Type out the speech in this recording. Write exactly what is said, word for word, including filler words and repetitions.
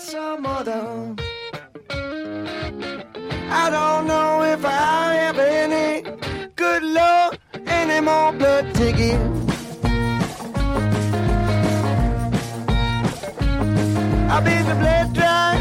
some other. I don't know if I have any good luck, any more blood to give. I've been the blood dry